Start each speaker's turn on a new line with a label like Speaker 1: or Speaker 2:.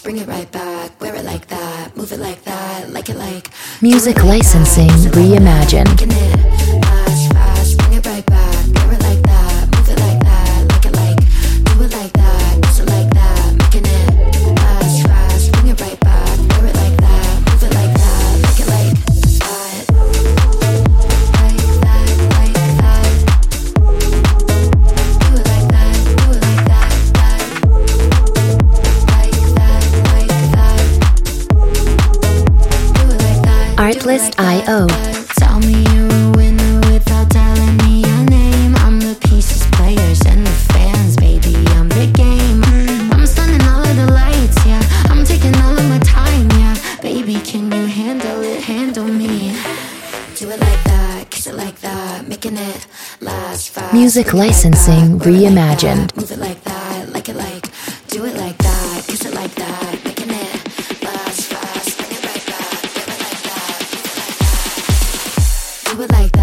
Speaker 1: bring it right back, wear it like that, move it like that, like it like.
Speaker 2: Music licensing reimagined.
Speaker 1: Making it last fast, bring it right back, wear it like that, move it like that, like it like. Do it like that, kiss it like that, making it last fast, bring it right back, wear it like that, move it like that, like it like that. Like that, like that. Do it like that, do it like that, that. Like that, like that. Do it like that.
Speaker 2: Artlist.io.
Speaker 1: Tell me you're a winner without telling me your name. I'm the pieces, players, and the fans, baby. I'm the game. I'm stunning all of the lights, yeah. I'm taking all of my time, yeah. Baby, can you handle it? Handle me. Do it like that, kiss it like that, making it last fast.
Speaker 2: Music licensing reimagined.
Speaker 1: Move it like that, like it like. Do it like that, kiss it like that, making it last fast. Bring it right back, do it like that, do it like that. Do it like